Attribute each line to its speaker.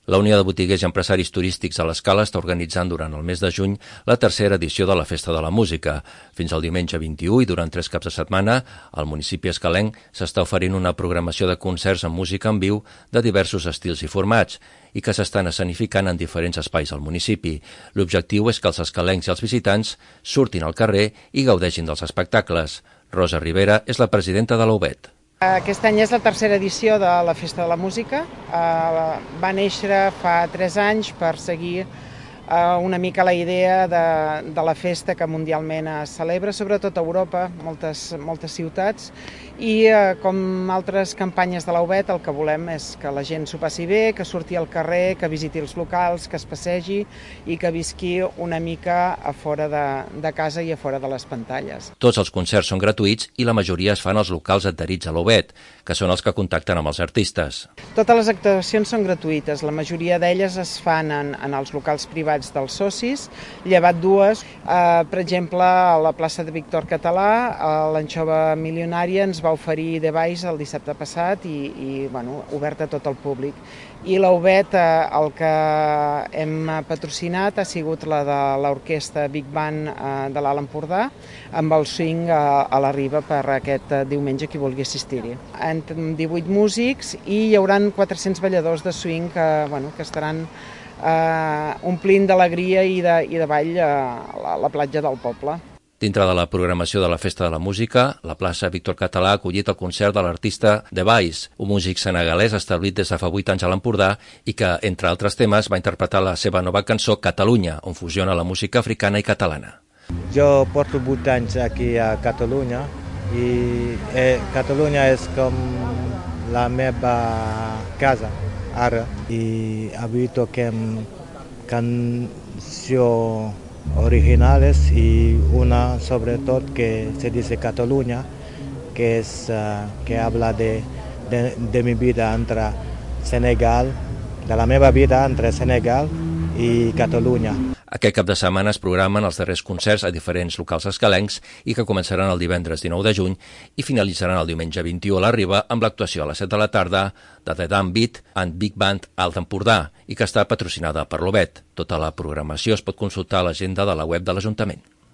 Speaker 1: La Unió de Botiguers i Empresaris Turístics a l'Escala està organitzant durant el mes de juny la tercera edició de la Festa de la Música. Fins al diumenge 21 i durant 3 caps de setmana, al municipi escalenc s'està oferint una programació de concerts amb música en viu de diversos estils i formats i que s'estan escenificant en diferents espais al municipi. L'objectiu és que els escalencs i els visitants surtin al carrer i gaudeixin dels espectacles. Rosa Rivera és la presidenta de l'UBET.
Speaker 2: Aquest any és la tercera edició de la Festa de la Música. Va néixer fa 3 anys per seguir una mica la idea de la festa que mundialment es celebra, sobretot a Europa, moltes ciutats, i com altres campanyes de l'UBET el que volem és que la gent s'ho passi bé, que surti al carrer, que visiti els locals, que es passegi i que visqui una mica a fora de casa i a fora de les pantalles.
Speaker 1: Tots els concerts són gratuïts i la majoria es fan als locals adherits a l'UBET, que són els que contacten amb els artistes.
Speaker 2: Totes les actuacions són gratuïtes, la majoria d'elles es fan en els locals privats dels socis, llevat dues, per exemple, a la plaça de Víctor Català, l'Anxova Milionària ens va oferir The Vice el dissabte passat i obert a tot el públic. I l'UBET, el que hem patrocinat ha sigut la de l'orquestra Big Band de l'Alt Empordà, amb el swing a la Riba per aquest diumenge qui vulgui assistir-hi. Amb 18 músics i hi haurà 400 balladors de swing que estaran omplint d'alegria i de ball a la platja del poble.
Speaker 1: Dintre de la programació de la Festa de la Música, la plaça Víctor Català ha acollit el concert de l'artista The Vice, un músic senegalès establit des de fa 8 anys a l'Empordà i que, entre altres temes, va interpretar la seva nova cançó Catalunya, on fusiona la música africana i catalana.
Speaker 3: Jo porto 8 anys aquí a Catalunya i Catalunya és com la meva casa ara i avui toquem cançons originales y una sobre todo que se dice Cataluña, que habla de mi vida entre Senegal, de la meva vida entre Senegal i Catalunya.
Speaker 1: Aquest cap de setmana es programen els darrers concerts a diferents locals escalencs i que començaran el divendres 19 de juny i finalitzaran el diumenge 21 a la Riba amb l'actuació a les 7 de la tarda de The Damn Beat and Big Band Alt Empordà i que està patrocinada per l'UBET. Tota la programació es pot consultar a l'agenda de la web de l'Ajuntament.